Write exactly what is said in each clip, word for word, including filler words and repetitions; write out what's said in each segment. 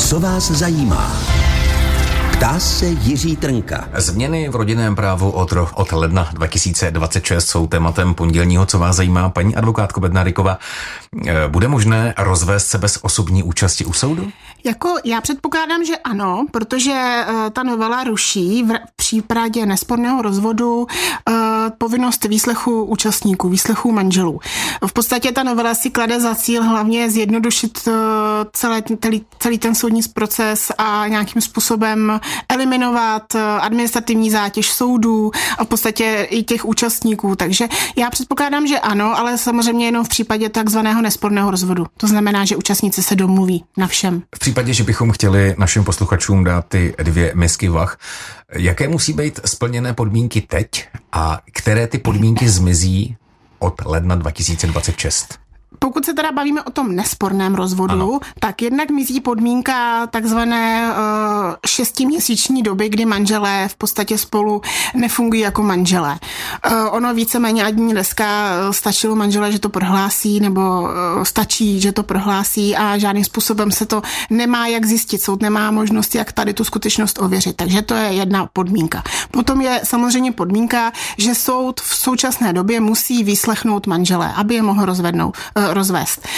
Co vás zajímá? Ptá se Jiří Trnka. Změny v rodinném právu od, od ledna dva tisíce dvacet šest jsou tématem pondělního Co vás zajímá. Paní advokátko Bednáriková, bude možné rozvést se bez osobní účasti u soudu? Jako já předpokládám, že ano, protože uh, ta novela ruší v, v případě nesporného rozvodu uh, povinnost výslechu účastníků, výslechu manželů. V podstatě ta novela si klade za cíl hlavně zjednodušit uh, celé, celý, celý ten soudní proces a nějakým způsobem eliminovat administrativní zátěž soudů a v podstatě i těch účastníků. Takže já předpokládám, že ano, ale samozřejmě jenom v případě takzvaného nesporného rozvodu. To znamená, že účastníci se domluví na všem. V případě, že bychom chtěli našim posluchačům dát ty dvě misky vah, jaké musí být splněné podmínky teď a které ty podmínky zmizí od ledna dva tisíce dvacet šest? Pokud se teda bavíme o tom nesporném rozvodu, ano. tak jednak mizí podmínka takzvané uh, šestiměsíční doby, kdy manželé v podstatě spolu nefungují jako manželé. Uh, ono víceméně ani dneska stačilo manželé, že to prohlásí, nebo uh, stačí, že to prohlásí a žádným způsobem se to nemá jak zjistit. Soud nemá možnost, jak tady tu skutečnost ověřit. Takže to je jedna podmínka. Potom je samozřejmě podmínka, že soud v současné době musí vyslechnout manželé, aby je mohl rozvednout. rozvést.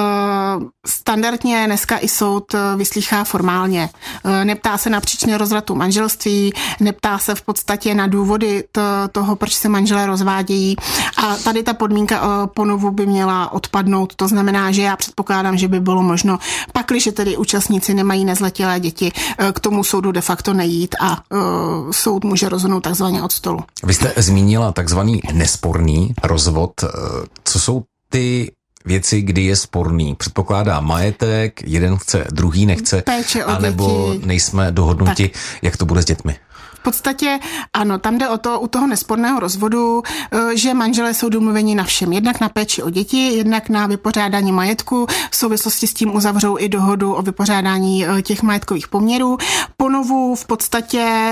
Standardně dneska i soud vyslýchá formálně. Neptá se na příčiny rozvratu manželství, neptá se v podstatě na důvody toho, proč se manželé rozvádějí a tady ta podmínka ponovu by měla odpadnout. To znamená, že já předpokládám, že by bylo možno, pakliže tedy účastníci nemají nezletilé děti, k tomu soudu de facto nejít a soud může rozhodnout takzvaně od stolu. Vy jste zmínila takzvaný nesporný rozvod. Co jsou ty věci, kdy je sporný? Předpokládá majetek, jeden chce, druhý nechce, péče o anebo děti. Nejsme dohodnuti, tak. Jak to bude s dětmi? V podstatě ano, tam jde o to, u toho nesporného rozvodu, že manželé jsou domluveni na všem. Jednak na péči o děti, jednak na vypořádání majetku. V souvislosti s tím uzavřou i dohodu o vypořádání těch majetkových poměrů. Ponovu v podstatě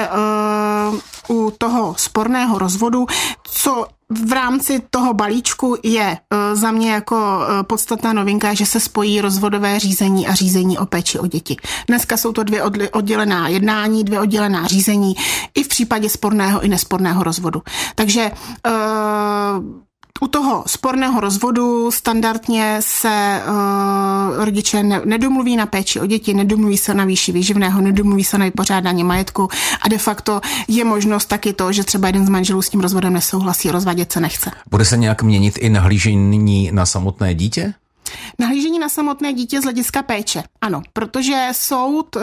uh, u toho sporného rozvodu, co v rámci toho balíčku je uh, za mě jako uh, podstatná novinka, že se spojí rozvodové řízení a řízení o péči o děti. Dneska jsou to dvě oddělená jednání, dvě oddělená řízení i v případě sporného i nesporného rozvodu. Takže uh, u toho sporného rozvodu standardně se uh, rodiče ne, nedomluví na péči o děti, nedomluví se na výši výživného, nedomluví se na vypořádání majetku a de facto je možnost taky to, že třeba jeden z manželů s tím rozvodem nesouhlasí, rozvádět se nechce. Bude se nějak měnit i nahlížení na samotné dítě? Nahlížení na samotné dítě z hlediska péče, ano, protože soud e,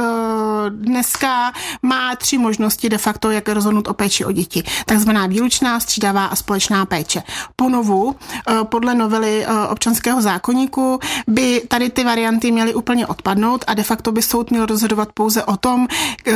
dneska má tři možnosti de facto, jak rozhodnout o péči o děti. Takzvaná výlučná, střídavá a společná péče. Ponovu, e, podle novely e, občanského zákoníku, by tady ty varianty měly úplně odpadnout a de facto by soud měl rozhodovat pouze o tom, e,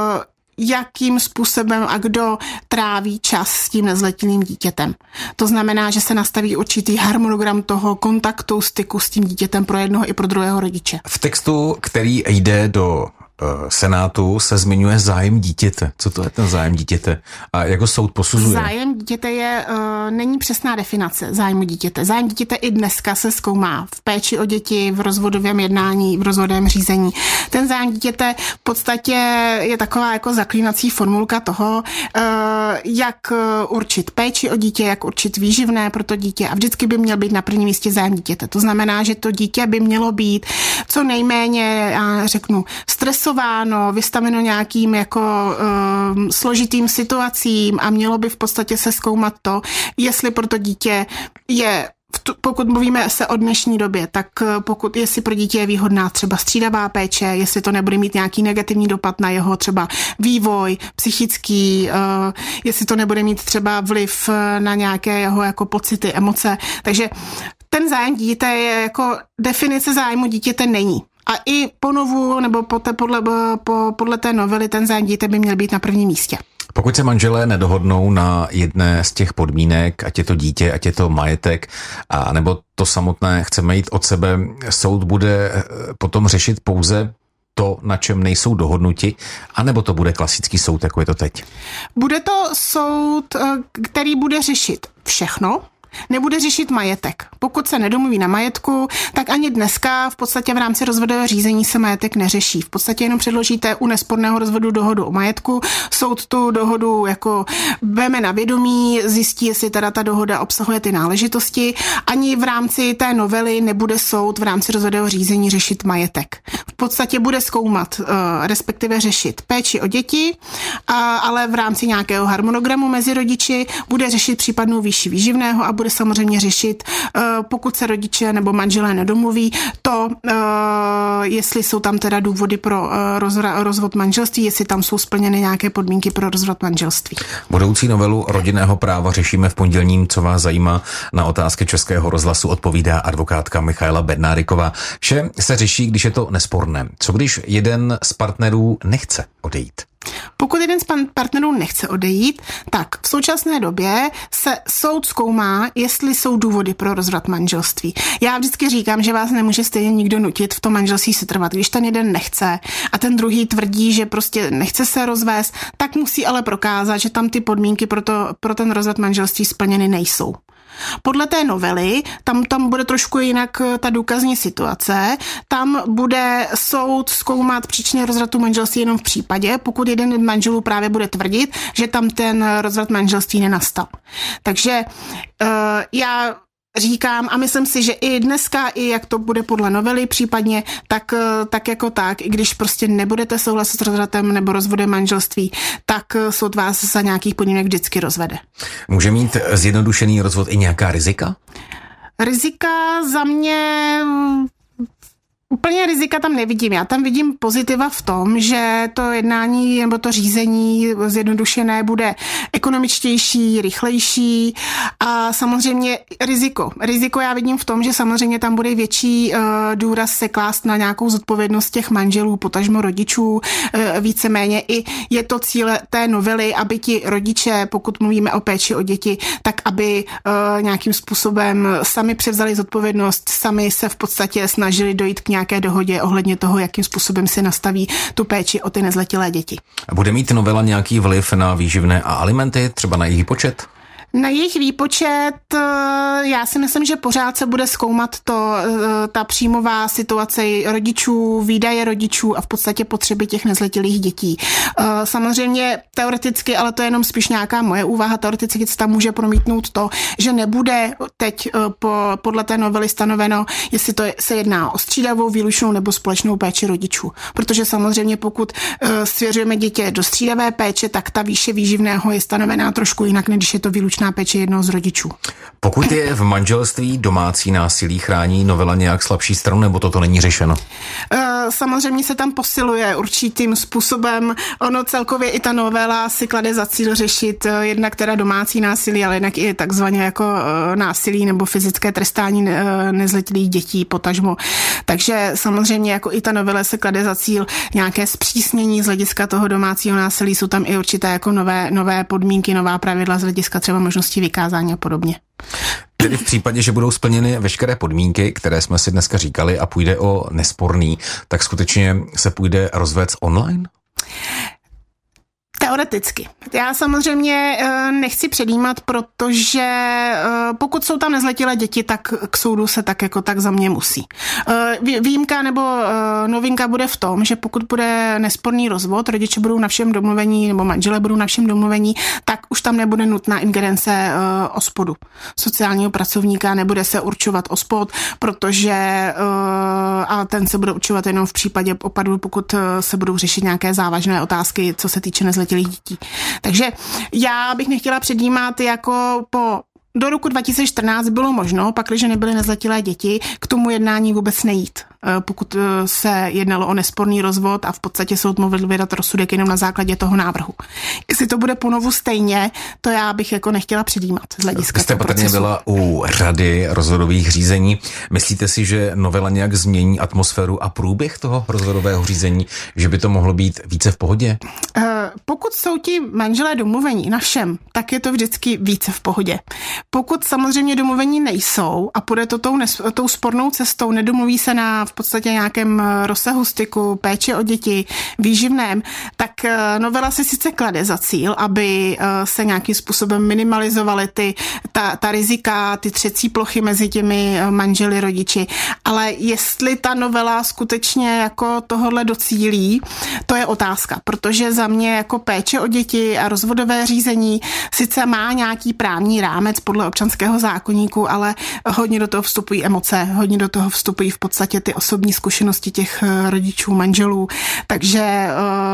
jakým způsobem a kdo tráví čas s tím nezletilým dítětem. To znamená, že se nastaví určitý harmonogram toho kontaktu, styku s tím dítětem pro jednoho i pro druhého rodiče. V textu, který jde do Senátu, se zmiňuje zájem dítěte. Co to je ten zájem dítěte? A jak ho soud posuzuje? Zájem dítěte je, uh, není přesná definice zájmu dítěte. Zájem dítěte i dneska se zkoumá v péči o děti, v rozvodovém jednání, v rozvodovém řízení. Ten zájem dítěte v podstatě je taková jako zaklínací formulka toho, uh, jak určit péči o dítě, jak určit výživné pro to dítě a vždycky by měl být na prvním místě zájem dítěte. To znamená, že to dítě by mělo být co nejméně, já řeknu, stres vystaveno nějakým jako um, složitým situacím a mělo by v podstatě se zkoumat to, jestli pro to dítě je, pokud mluvíme se o dnešní době, tak pokud, jestli pro dítě je výhodná třeba střídavá péče, jestli to nebude mít nějaký negativní dopad na jeho třeba vývoj psychický, uh, jestli to nebude mít třeba vliv na nějaké jeho jako pocity, emoce. Takže ten zájem dítěte je jako definice zájmu dítěte není. A i ponovu, nebo podle, podle, podle té novely, ten zájem dítěte by měl být na prvním místě. Pokud se manželé nedohodnou na jedné z těch podmínek, ať je to dítě, ať je to majetek, a nebo to samotné chceme jít od sebe, soud bude potom řešit pouze to, na čem nejsou dohodnuti, anebo to bude klasický soud, jako je to teď? Bude to soud, který bude řešit všechno, Nebude řešit majetek. Pokud se nedomluví na majetku, tak ani dneska v podstatě v rámci rozvodového řízení se majetek neřeší. V podstatě jenom předložíte u nesporného rozvodu dohodu o majetku, soud tu dohodu jako veme na vědomí, zjistí, jestli teda ta dohoda obsahuje ty náležitosti. Ani v rámci té novely nebude soud v rámci rozvodového řízení řešit majetek. V podstatě bude zkoumat, respektive řešit péči o děti, ale v rámci nějakého harmonogramu mezi rodiči bude řešit případnou výši výživného a bude samozřejmě řešit, pokud se rodiče nebo manželé nedomluví, to, jestli jsou tam teda důvody pro rozvod manželství, jestli tam jsou splněny nějaké podmínky pro rozvod manželství. Budoucí novelu rodinného práva řešíme v pondělním. Co vás zajímá? Na otázky Českého rozhlasu odpovídá advokátka Michaela Bednáriková. Vše se řeší, když je to nesporné. Co když jeden z partnerů nechce odejít? Pokud jeden z partnerů nechce odejít, tak v současné době se soud zkoumá, jestli jsou důvody pro rozvrat manželství. Já vždycky říkám, že vás nemůže stejně nikdo nutit v tom manželství se trvat. Když ten jeden nechce a ten druhý tvrdí, že prostě nechce se rozvést, tak musí ale prokázat, že tam ty podmínky pro, to, pro ten rozvrat manželství splněny nejsou. Podle té novely, tam, tam bude trošku jinak ta důkazní situace, tam bude soud zkoumat příčiny rozvratu manželství jenom v případě, pokud jeden manželů právě bude tvrdit, že tam ten rozvrat manželství nenastal. Takže uh, já říkám a myslím si, že i dneska, i jak to bude podle novely případně, tak, tak jako tak, i když prostě nebudete souhlasit s rozvratem nebo rozvodem manželství, tak soud vás za nějakých podmínek vždycky rozvede. Může mít zjednodušený rozvod i nějaká rizika? Rizika za mě... Úplně rizika tam nevidím. Já tam vidím pozitiva v tom, že to jednání nebo to řízení zjednodušené bude ekonomičtější, rychlejší a samozřejmě riziko. Riziko já vidím v tom, že samozřejmě tam bude větší uh, důraz se klást na nějakou zodpovědnost těch manželů, potažmo rodičů, uh, víceméně i je to cíle té novely, aby ti rodiče, pokud mluvíme o péči o děti, tak aby uh, nějakým způsobem sami převzali zodpovědnost, sami se v podstatě snažili dojít k nějaké dohodě ohledně toho, jakým způsobem si nastaví tu péči o ty nezletilé děti. Bude mít novela nějaký vliv na výživné a alimenty, třeba na jejich výpočet? Na jejich výpočet já si myslím, že pořád se bude zkoumat to, ta příjmová situace rodičů, výdaje rodičů a v podstatě potřeby těch nezletilých dětí. Samozřejmě teoreticky, ale to je jenom spíš nějaká moje úvaha, teoreticky se tam může promítnout to, že nebude teď po, podle té novely stanoveno, jestli to se jedná o střídavou, výlučnou nebo společnou péči rodičů. Protože samozřejmě pokud svěřujeme dítě do střídavé péče, tak ta výše výživného je stanovená trošku jinak, než když je to výlučná péče jednoho z rodičů. Pokud je v manželství domácí násilí, chrání novela nějak slabší stranu, nebo toto není řešeno? Samozřejmě se tam posiluje určitým způsobem. Ono celkově i ta novela si klade za cíl řešit jednak teda domácí násilí, ale jednak i takzvaně jako násilí nebo fyzické trestání nezletilých dětí potažmo. Takže samozřejmě jako i ta novela se klade za cíl nějaké zpřísnění z hlediska toho domácího násilí. Jsou tam i určité jako nové, nové podmínky, nová pravidla z hlediska třeba možnosti vykázání a podobně. Tedy v případě, že budou splněny veškeré podmínky, které jsme si dneska říkali a půjde o nesporný, tak skutečně se půjde rozvést online? Teoreticky. Já samozřejmě nechci předjímat, protože pokud jsou tam nezletilé děti, tak k soudu se tak jako tak za mě musí. Výjimka nebo novinka bude v tom, že pokud bude nesporný rozvod, rodiče budou na všem domluvení nebo manželé budou na všem domluvení, tak už tam nebude nutná ingerence OSPODu. Sociálního pracovníka nebude se určovat OSPOD, protože a ten se bude určovat jenom v případě opadu, pokud se budou řešit nějaké závažné otázky, co se týče nezletilých dětí. Takže já bych nechtěla předjímat jako po do roku dva tisíce čtrnáct bylo možno, pakliže nebyly nezletilé děti, k tomu jednání vůbec nejít. Pokud se jednalo o nesporný rozvod a v podstatě soud mohl vydat rozsudek jenom na základě toho návrhu. Jestli to bude ponovu stejně, to já bych jako nechtěla předjímat z hlediska. Vy jste patrně byla u řady rozvodových řízení. Myslíte si, že novela nějak změní atmosféru a průběh toho rozvodového řízení, že by to mohlo být více v pohodě? Pokud jsou ti manželé domluvení na všem, tak je to vždycky více v pohodě. Pokud samozřejmě domluvení nejsou a půjde to tou, nes, tou spornou cestou, nedomluví se na v podstatě nějakém rozsahu styku, péči o děti, výživném, tak novela si sice klade za cíl, aby se nějakým způsobem minimalizovaly ty, ta, ta rizika, ty třecí plochy mezi těmi manželi, rodiči, ale jestli ta novela skutečně jako tohodle docílí, to je otázka, protože za mě jako péče o děti a rozvodové řízení sice má nějaký právní rámec podle občanského zákoníku, ale hodně do toho vstupují emoce, hodně do toho vstupují v podstatě ty osobní zkušenosti těch rodičů, manželů, takže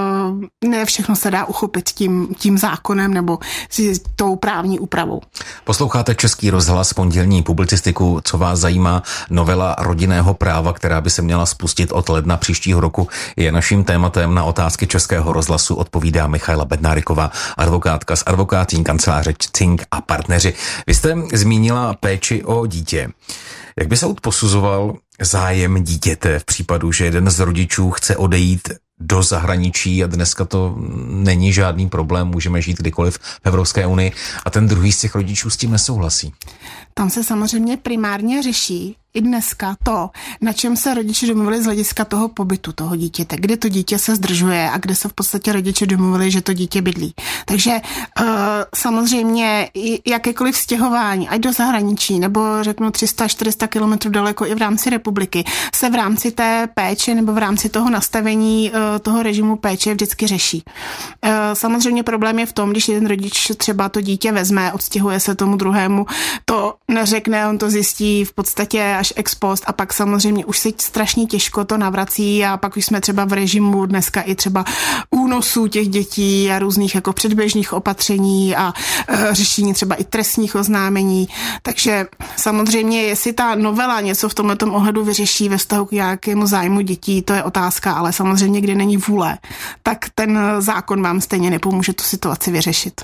ne všechno se dá uchopit tím, tím zákonem nebo tou právní úpravou. Posloucháte Český rozhlas, pondělní publicistiku. Co vás zajímá? Novela rodinného práva, která by se měla spustit od ledna příštího roku, je naším tématem. Na otázky Českého rozhlasu odpovídá Michaela Bednáriková, advokátka z advokátní kanceláře Cink a partneři. Vy jste zmínila péči o dítě. Jak by soud posuzoval zájem dítěte v případu, že jeden z rodičů chce odejít do zahraničí a dneska to není žádný problém, můžeme žít kdykoliv v Evropské unii a ten druhý z těch rodičů s tím nesouhlasí? Tam se samozřejmě primárně řeší i dneska to, na čem se rodiče domluvili z hlediska toho pobytu toho dítěte, kde to dítě se zdržuje a kde se v podstatě rodiče domluvili, že to dítě bydlí. Takže uh, samozřejmě jakékoliv stěhování, ať do zahraničí, nebo řeknu tři sta čtyři sta kilometrů daleko i v rámci republiky, se v rámci té péče nebo v rámci toho nastavení uh, toho režimu péče vždycky řeší. Uh, samozřejmě problém je v tom, když jeden rodič třeba to dítě vezme, odstěhuje se tomu druhému, to neřekne, on to zjistí v podstatě až ex post a pak samozřejmě už se strašně těžko to navrací a pak už jsme třeba v režimu dneska i třeba únosů těch dětí a různých jako předběžných opatření a e, řešení třeba i trestních oznámení. Takže samozřejmě, jestli ta novela něco v tomhletom ohledu vyřeší ve vztahu k nějakému zájmu dětí, to je otázka, ale samozřejmě, kde není vůle, tak ten zákon vám stejně nepomůže tu situaci vyřešit.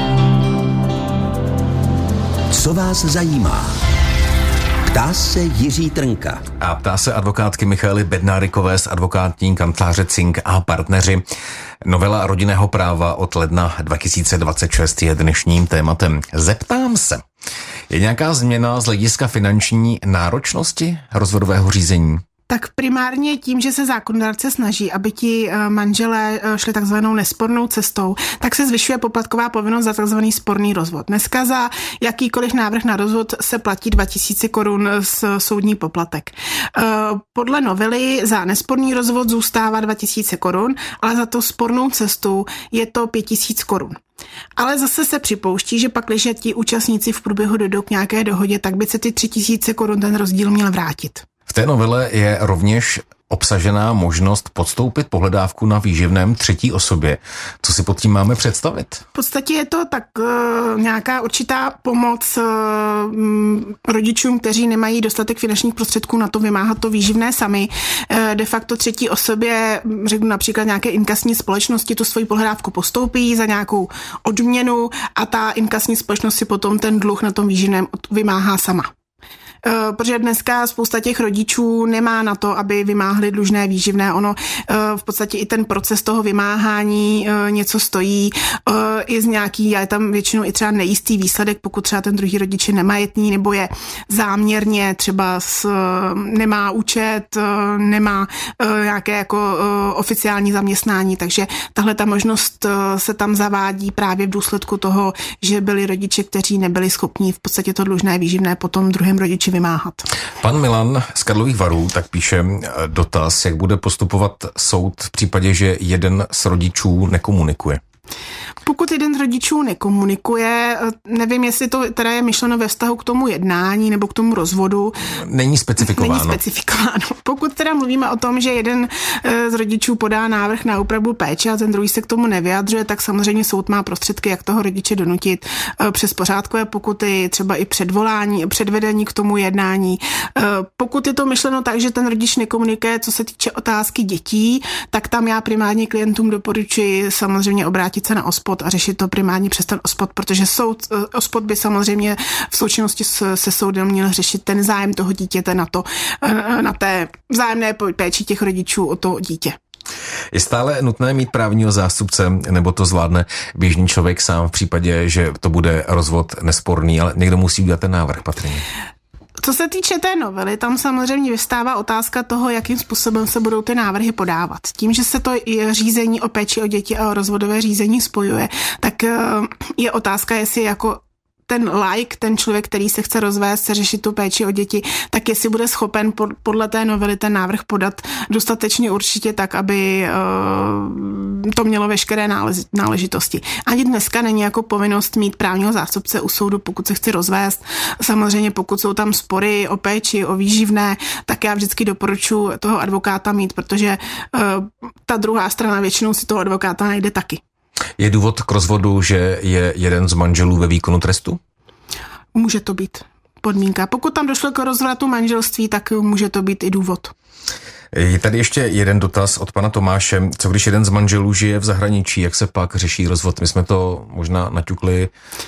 Co vás zajímá? Ptá se Jiří Trnka. A ptá se advokátky Michaely Bednárikové z advokátní kanceláře Cink a partneři. Novela rodinného práva od ledna dva tisíce dvacet šest je dnešním tématem. Zeptám se, je nějaká změna z hlediska finanční náročnosti rozvodového řízení? Tak primárně tím, že se zákonodárce snaží, aby ti manželé šli takzvanou nespornou cestou, tak se zvyšuje poplatková povinnost za takzvaný sporný rozvod. Dneska za jakýkoliv návrh na rozvod se platí dva tisíce korun z soudní poplatek. Podle novely za nesporný rozvod zůstává dva tisíce korun, ale za to spornou cestu je to pět tisíc korun. Ale zase se připouští, že pak, když ti účastníci v průběhu dojdou k nějaké dohodě, tak by se ty tři tisíce korun ten rozdíl měl vrátit. V té novele je rovněž obsažená možnost podstoupit pohledávku na výživném třetí osobě. Co si pod tím máme představit? V podstatě je to tak uh, nějaká určitá pomoc uh, rodičům, kteří nemají dostatek finančních prostředků na to vymáhat to výživné sami. Uh, de facto třetí osobě, řeknu například nějaké inkasní společnosti, tu svoji pohledávku postoupí za nějakou odměnu a ta inkasní společnost si potom ten dluh na tom výživném vymáhá sama. Protože dneska spousta těch rodičů nemá na to, aby vymáhli dlužné výživné. Ono v podstatě i ten proces toho vymáhání něco stojí. Je z nějaký, je tam většinou i třeba nejistý výsledek, pokud třeba ten druhý rodič je nemajetný nebo je záměrně třeba s, nemá účet, nemá nějaké jako oficiální zaměstnání, takže tahle ta možnost se tam zavádí právě v důsledku toho, že byli rodiče, kteří nebyli schopni v podstatě to dlužné výživné potom druhém rodiči vymáhat. Pan Milan z Karlových Varů tak píše dotaz, jak bude postupovat soud v případě, že jeden z rodičů nekomunikuje. Pokud jeden z rodičů nekomunikuje, nevím, jestli to teda je myšleno ve vztahu k tomu jednání nebo k tomu rozvodu. Není specifikováno. Není specifikováno. Pokud teda mluvíme o tom, že jeden z rodičů podá návrh na úpravu péče a ten druhý se k tomu nevyjadřuje, tak samozřejmě soud má prostředky, jak toho rodiče donutit přes pořádkové pokuty, třeba i předvolání, předvedení k tomu jednání. Pokud je to myšleno tak, že ten rodič nekomunikuje, co se týče otázky dětí, tak tam já primárně klientům doporučuji samozřejmě obrátit se na OSPOD a řešit to primárně přes ten OSPOD, protože soud, OSPOD by samozřejmě v součinnosti se soudem měl řešit ten zájem toho dítěte na to, na té vzájemné péči těch rodičů o to dítě. Je stále nutné mít právního zástupce, nebo to zvládne běžný člověk sám v případě, že to bude rozvod nesporný, ale někdo musí udělat ten návrh, patrně? Co se týče té novely, tam samozřejmě vystává otázka toho, jakým způsobem se budou ty návrhy podávat. Tím, že se to řízení o péči o děti a o rozvodové řízení spojuje, tak je otázka, jestli jako ten like, ten člověk, který se chce rozvést, se řešit tu péči o děti, tak jestli bude schopen podle té novely ten návrh podat dostatečně určitě tak, aby to mělo veškeré náležitosti. Ani dneska není jako povinnost mít právního zástupce u soudu, pokud se chci rozvést. Samozřejmě pokud jsou tam spory o péči, o výživné, tak já vždycky doporučuji toho advokáta mít, protože ta druhá strana většinou si toho advokáta najde taky. Je důvod k rozvodu, že je jeden z manželů ve výkonu trestu? Může to být podmínka. Pokud tam došlo k rozvratu manželství, tak může to být i důvod. Je tady ještě jeden dotaz od pana Tomáše. Co když jeden z manželů žije v zahraničí, jak se pak řeší rozvod? My jsme to možná naťukli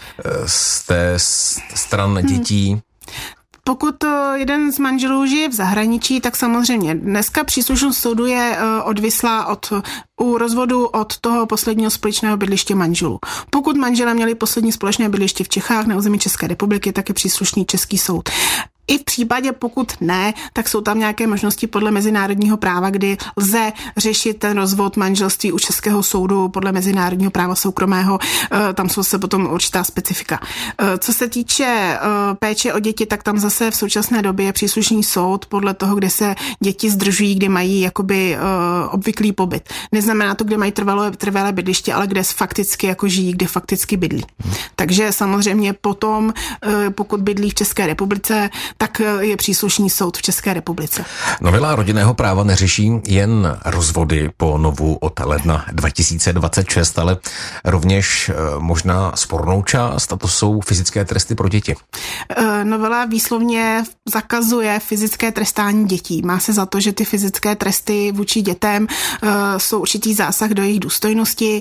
z té stran dětí. Hmm. Pokud jeden z manželů žije v zahraničí, tak samozřejmě dneska příslušnost soudu je odvislá od, u rozvodu od toho posledního společného bydliště manželů. Pokud manželé měli poslední společné bydliště v Čechách na území České republiky, tak je příslušný český soud. I v případě, pokud ne, tak jsou tam nějaké možnosti podle mezinárodního práva, kdy lze řešit ten rozvod manželství u českého soudu podle mezinárodního práva soukromého. Tam jsou se potom určitá specifika. Co se týče péče o děti, tak tam zase v současné době je příslušný soud podle toho, kde se děti zdržují, kde mají jakoby obvyklý pobyt. Neznamená to, kde mají trvalé, trvalé bydliště, ale kde fakticky jako žijí, kde fakticky bydlí. Takže samozřejmě potom, pokud bydlí v České republice, tak je příslušný soud v České republice. Novela rodinného práva neřeší jen rozvody po novu od ledna dva tisíce dvacet šest, ale rovněž možná spornou část, a to jsou fyzické tresty pro děti. Novela výslovně zakazuje fyzické trestání dětí. Má se za to, že ty fyzické tresty vůči dětem jsou určitý zásah do jejich důstojnosti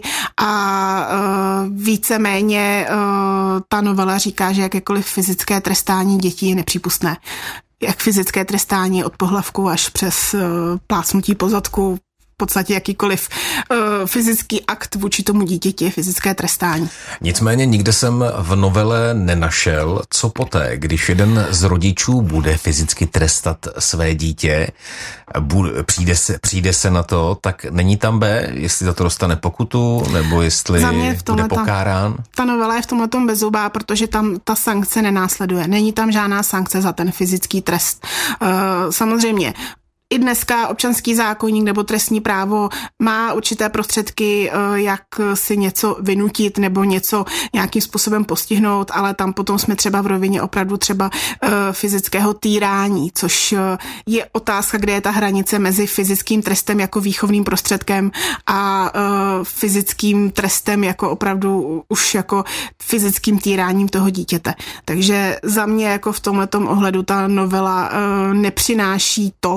a víceméně ta novela říká, že jakékoliv fyzické trestání dětí je nepřípustné. Jak fyzické trestání od pohlavku až přes uh, plácnutí po zadku, v podstatě jakýkoliv uh, fyzický akt vůči tomu dítěti je fyzické trestání. Nicméně nikde jsem v novele nenašel, co poté, když jeden z rodičů bude fyzicky trestat své dítě, bude, přijde, se, přijde se na to, tak není tam B, jestli za to dostane pokutu, nebo jestli bude pokárán? Ta, ta novela je v tomhletom bezzubá, protože tam ta sankce nenásleduje. Není tam žádná sankce za ten fyzický trest. Uh, samozřejmě i dneska občanský zákoník nebo trestní právo má určité prostředky, jak si něco vynutit nebo něco nějakým způsobem postihnout, ale tam potom jsme třeba v rovině opravdu třeba fyzického týrání, což je otázka, kde je ta hranice mezi fyzickým trestem jako výchovným prostředkem a fyzickým trestem jako opravdu už jako fyzickým týráním toho dítěte. Takže za mě jako v tomhletom ohledu ta novela nepřináší to,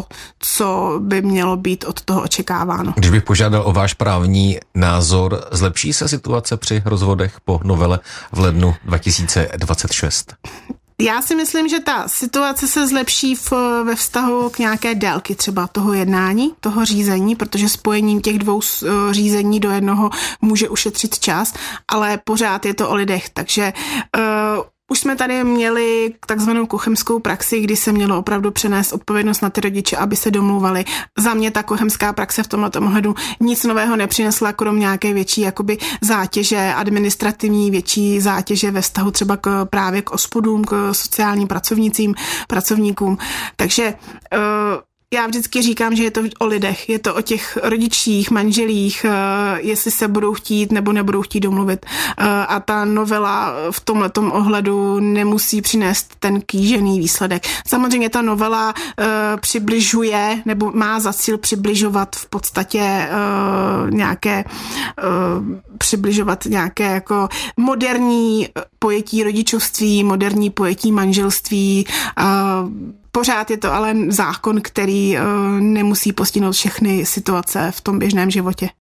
co by mělo být od toho očekáváno. Když bych požádal o váš právní názor, zlepší se situace při rozvodech po novele v lednu dva tisíce dvacet šest? Já si myslím, že ta situace se zlepší v, ve vztahu k nějaké délky třeba toho jednání, toho řízení, protože spojením těch dvou řízení do jednoho může ušetřit čas, ale pořád je to o lidech, takže uh, už jsme tady měli takzvanou cochemskou praxi, kdy se mělo opravdu přenést odpovědnost na ty rodiče, aby se domluvali. Za mě ta cochemská praxe v tomto ohledu nic nového nepřinesla, krom nějaké větší jakoby zátěže, administrativní větší zátěže ve vztahu třeba k, právě k ospodům, k sociálním pracovnicím, pracovníkům. Takže uh, já vždycky říkám, že je to o lidech, je to o těch rodičích, manželích, jestli se budou chtít nebo nebudou chtít domluvit. A ta novela v tomhletom ohledu nemusí přinést ten kýžený výsledek. Samozřejmě ta novela přibližuje nebo má za cíl přibližovat v podstatě nějaké přibližovat nějaké jako moderní pojetí rodičovství, moderní pojetí manželství. Pořád je to ale zákon, který nemusí postihnout všechny situace v tom běžném životě.